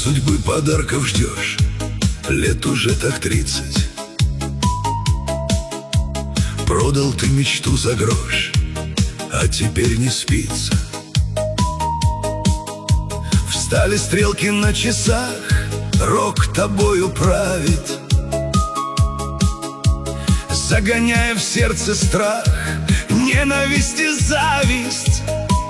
Судьбы подарков ждешь, лет уже так 30. Продал ты мечту за грош, а теперь не спится. Встали стрелки на часах, рок тобою правит, загоняя в сердце страх, ненависть и зависть.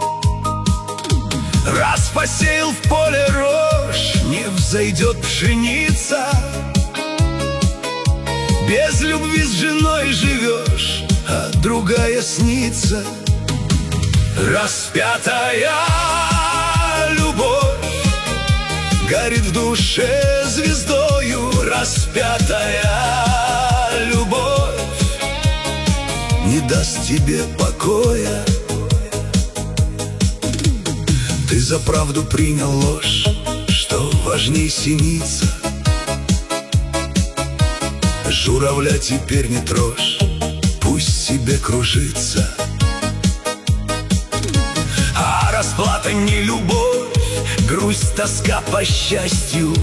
Раз посеял в поле рожь, не взойдет пшеница. Без любви с женой живешь, а другая снится. Распятая любовь горит в душе звездою. Распятая любовь не даст тебе покоя. Ты за правду принял ложь, что важней синица. Журавля теперь не трожь, пусть себе кружится. А расплата не любовь, грусть, тоска по счастью.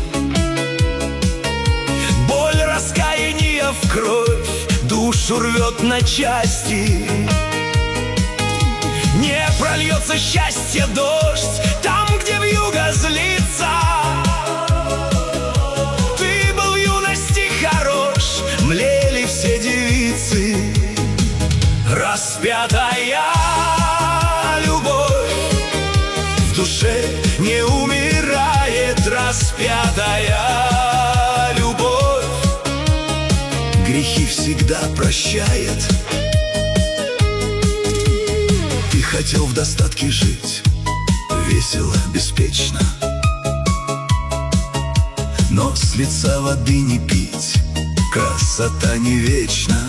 Боль раскаяния в кровь душу рвет на части. Не прольется счастье дождь там, где вьюга злится. Ты был в юности хорош, млели все девицы. Распятая любовь в душе не умирает. Распятая любовь грехи всегда прощает. Ты хотел в достатке жить, весело, беспечно, но с лица воды не пить, красота не вечна.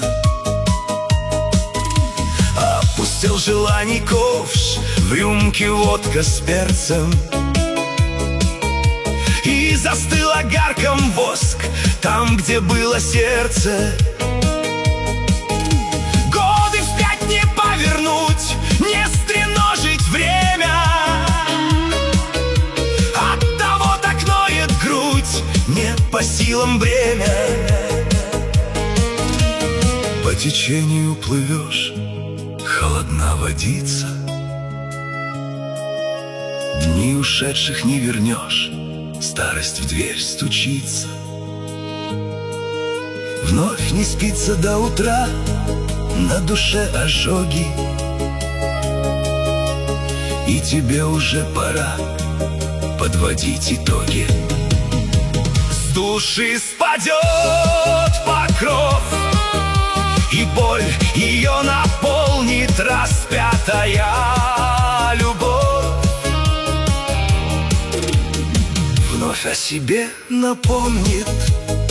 Опустил желаний ковш, в рюмке водка с перцем, и застыл огарком воск там, где было сердце. Годы вспять не повернуть, не стреножить время. Оттого так ноет грудь, не по силам бремя. По течению плывешь, холодна водица. Дни ушедших не вернешь, старость в дверь стучится. Вновь не спится до утра, на душе ожоги, и тебе уже пора подводить итоги. С души спадет покров, и боль ее наполнит. Распятая любовь вновь о себе напомнит.